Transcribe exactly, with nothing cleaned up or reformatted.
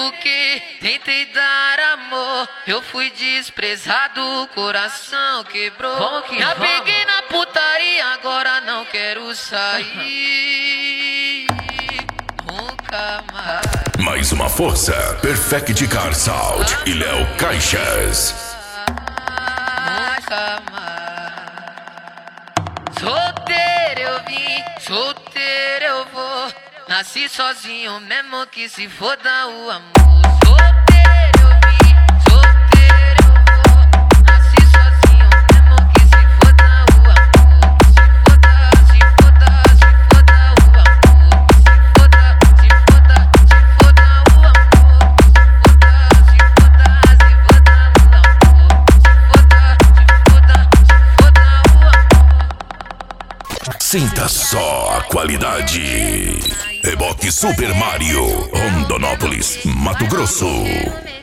tempo que tentei dar amor, eu fui desprezado, o coração quebrou. Que Já vamos. peguei na putaria, agora não quero sair. Nunca mais. Mais uma força, Perfect Car Sound e Léo Caixas. Nunca mais. Solteiro eu vim, solteiro eu vou. Nasci sozinho mesmo que se foda o amor. Solteiro eu vim, solteiro eu vou. Nasci sozinho mesmo que se foda o amor. Se foda, se foda, se foda o amor. Se foda, se foda, se foda o amor. Se foda, se foda, se foda o amor. Se foda, se foda, se foda o amor. Sinta só a qualidade. Reboque Super Mario, Rondonópolis, Mato Grosso.